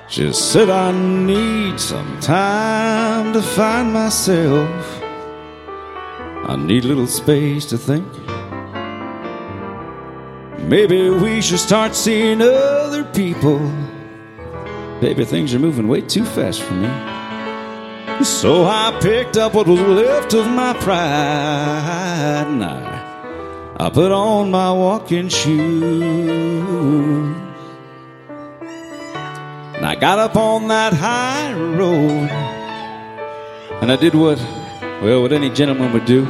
She said I need some time to find myself. I need a little space to think. Maybe we should start seeing other people. Baby, things are moving way too fast for me. So I picked up what was left of my pride, and I put on my walking shoes. And I got up on that high road, and I did what any gentleman would do.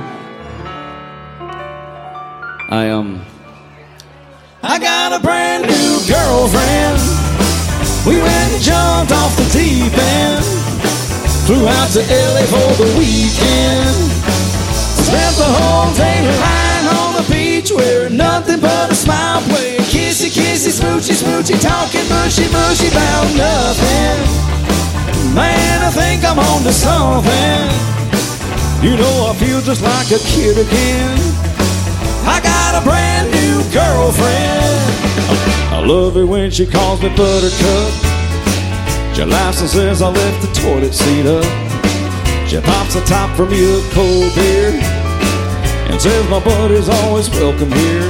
I got a brand new girlfriend. We went and jumped off the deep end, flew out to LA for the weekend. Spent the whole day lying on the beach, wearing nothing but a smile, playing kissy, kissy, smoochy, smoochy, talking mushy, mushy about nothing. Man, I think I'm on to something. You know, I feel just like a kid again. I got a brand new girlfriend. I love it when she calls me Buttercup. She laughs and says I left the toilet seat up. She pops the top for me a cold beer and says my buddy's always welcome here.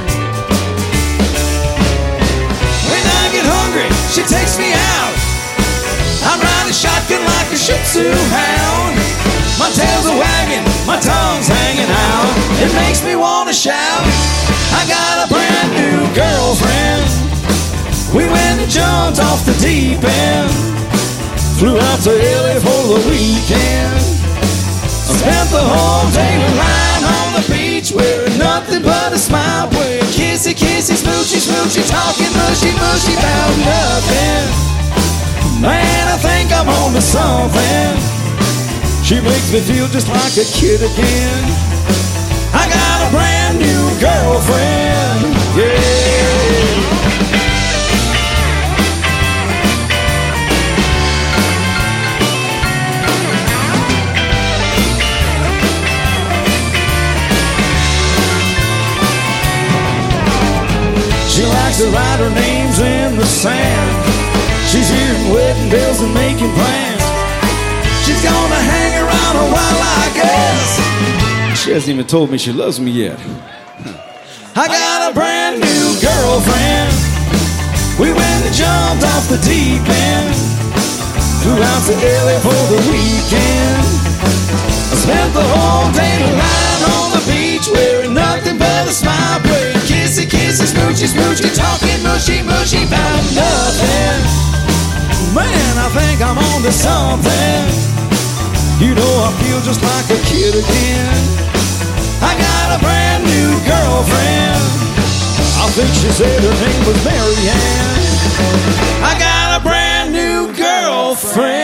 When I get hungry, she takes me out. I ride a shotgun like a Shih Tzu hound. My tail's a wagging, my tongue's hanging out. It makes me wanna shout. I got a brand new girlfriend. We went and jumped off the deep end, flew out to LA for the weekend. I spent the whole day lying on the beach, wearing nothing but a smile, playing kissy, kissy, smoochy, smoochy, talking mushy, mushy about nothing. Man, I think I'm on to something. She makes me feel just like a kid again. I got a brand new girlfriend, yeah. She likes to write her names in the sand. She's hearing wedding bells and making plans. She's gonna hang around a while, I guess. She hasn't even told me she loves me yet. I got a brand new girlfriend. We went and jumped off the deep end, flew out to LA for the weekend. I spent the whole day lying on the beach, wearing nothing but a smile, playing kissy, kissy, smoochy, smoochy, talking mushy, mushy about nothing. Man, I think I'm on to something. You know, I feel just like a kid again. I got a brand new girlfriend. I think she said her name was Mary Ann. I got a brand new girlfriend.